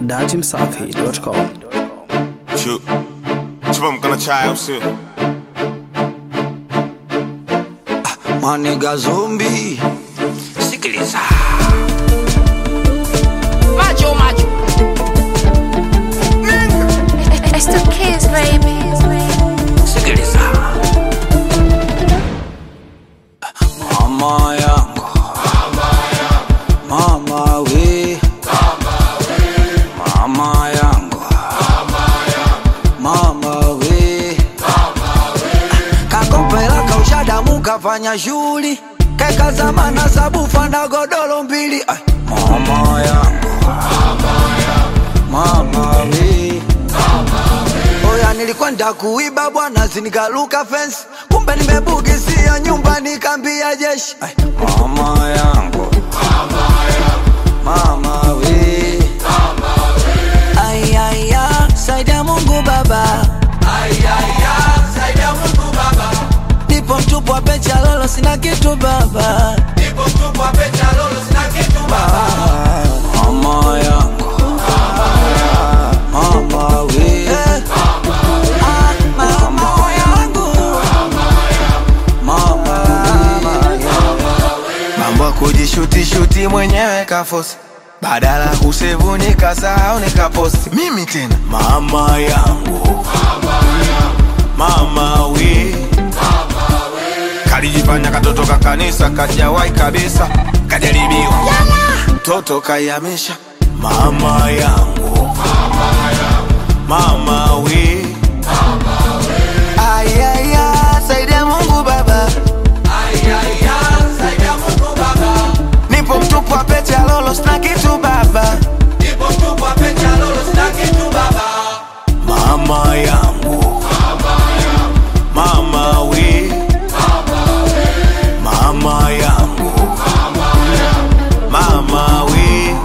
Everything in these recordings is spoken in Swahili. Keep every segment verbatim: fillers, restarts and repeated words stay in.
dati msafi dot com. Chu Chupa mkana chai usio Maniga zombie sikiliza Macho macho It's the kids, baby. sikiliza Mama yangu Mama we Mama yangu Mama we Kakopela kaushada mukafanya shuli Keka zamana sabufa na godolo mbili Ay, Mama yangu Mama we Oya nilikwenda kuiba bwana zinikaluka fence Kumbe nimebugisia nyumba nikambia jeshi Ay, Mama yangu Mama we Ay ay ya Saidia Mungu baba Ay ay ya Saidia Mungu baba Nipo mtupu wa pecha lolo sina kitu baba Nipo mtupu wa pecha lolo sina kitu baba Mama yangu Mama we Ah, mama yangu Mama we Mambo kujishuti shuti mwenyewe kafosi badala kusevu nikasahau nikaposti mimi tena Mama yangu Mama we kalijifanya katoto ka kanisa kajawai kabisa kajaribiwa mtoto kayamisha Mama yangu Mama we Ay ay ay Saidia Mungu baba Ay ay ay Saidia Mungu baba nipo mtupu wa pete ya lolo sina kitu baba Nipo mtupu wa pecha lolo sina kitu baba Mama yangu Mama we Mama yangu Mama we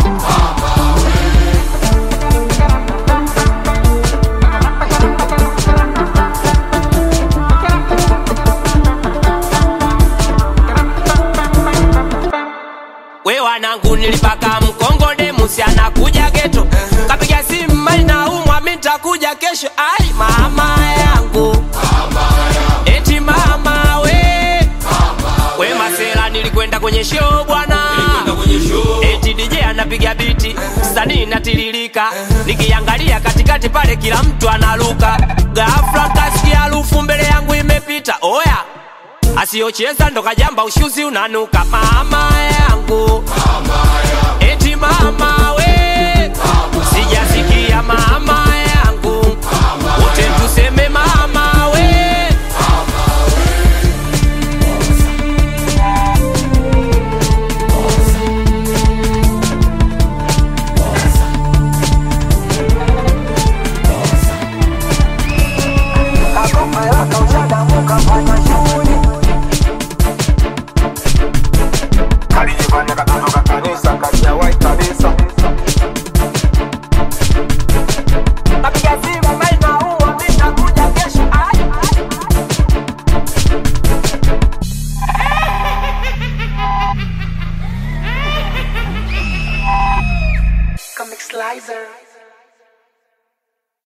We wanangu nilipaka mkongode musi anakuja geto Kapiga simu mali na umwa minta kuja kesho Ai mama yangu Eti mama we We masela nilikwenda kwenye show bwana Eti D J anapiga biti Sani natililika Nikiangalia katikati pale kila mtu analuka Ghafla kasikia harufu mbele yangu imepita Oya Asiocheza ndo kajamba ushuzi unanuka Mama yangu Eti mama